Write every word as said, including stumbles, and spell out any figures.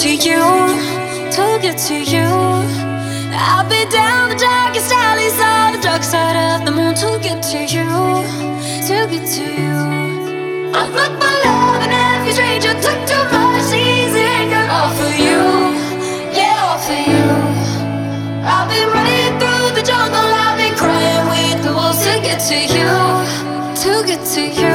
to you, to get to you. I'll be down the darkest alleys on the dark side of the moon to get to you, to get to you. I put my love in every stranger, took too much easy anger. All for you, yeah, all for you. I've been running through the jungle, I've been crying with the wolves to get to you, to get to you.